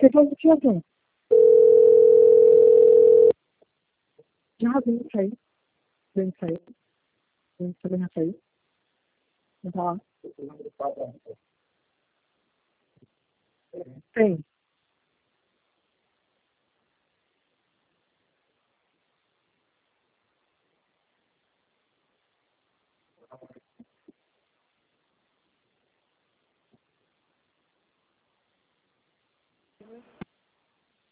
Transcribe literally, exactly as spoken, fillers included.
Depois do que eu tenho. Já vem sair. Vem sair. Vem sair, vem sair. Vem pra lá. Tem.